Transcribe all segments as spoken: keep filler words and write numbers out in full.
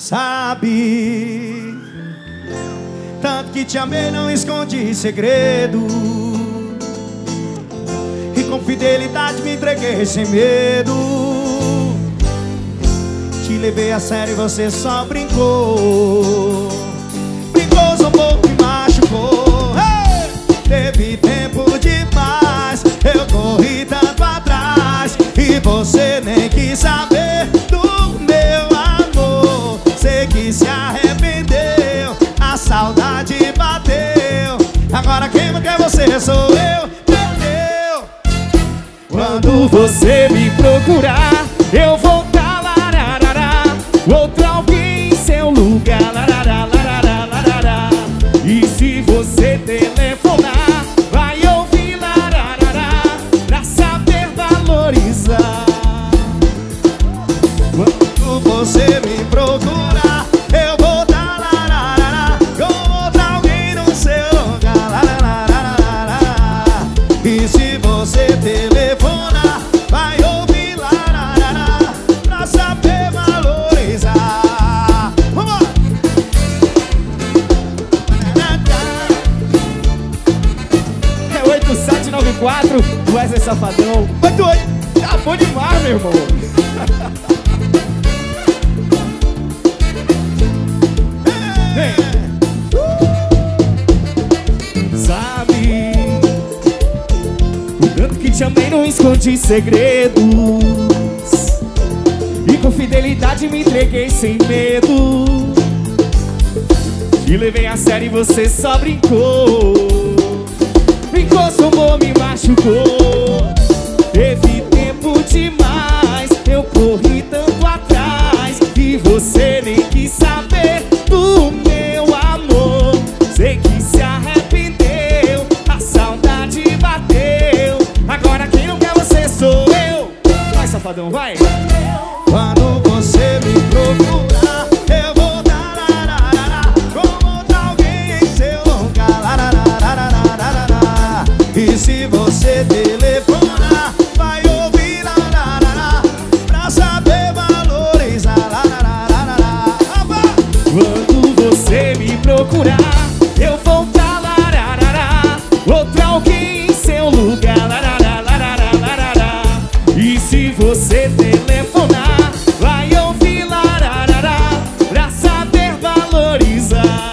sabe. Tanto que te amei, não escondi segredo, e com fidelidade me entreguei sem medo. Te levei a sério e você só brincou. Brincou, zombou, me machucou. Hey! Teve tempo demais, eu corri tanto atrás, e você nem quis saber do meu amor. Sei que se arrependeu, a saudade bateu. Agora quem não quer você sou eu, perdeu. Quando você me procurar, eu vou tá lararará, outro alguém em seu lugar, larará, larará, larará. E se você telefonar, vai ouvir lararará, pra saber valorizar. Quando você me procurar, eu vou dar lararará, com outro alguém no seu lugar, lararará. E se você telefonar, vai ouvir lararará, pra saber valorizar. Vamos! É oito sete nove quatro, Wesley Safadão. oito oito. Tá bom demais, meu irmão. Vem. Sabe, o tanto que te amei, não escondi segredos, e com fidelidade me entreguei sem medo. Te levei a sério e você só brincou. Brincou, zombou, me machucou. Teve tempo demais, eu corri tanto atrás, e você nem quis saber do meu amor. Sei que se arrependeu, a saudade bateu. Agora quem não quer você sou eu. Vai, safadão, vai. Quando você me procurar, eu vou dar lararará, com outro alguém em seu lugar, lararará. E se você telefonar, vai ouvir lararará, pra saber valorizar, lararará. Quando você me procurar, eu vou tá lararará, outro alguém em seu lugar, larará, larará, larará. E se você telefonar, vai ouvir lararará, pra saber valorizar.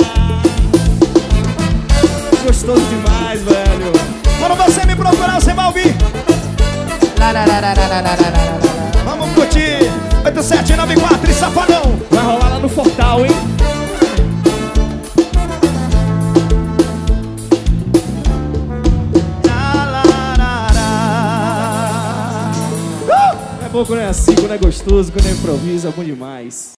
Gostoso demais, velho. Quando você me procurar, você vai ouvir. Vamos curtir oito sete nove quatro e Safadão. Vai rolar lá no Fortal, hein? É bom quando é assim, quando é gostoso, quando é improviso, é bom demais.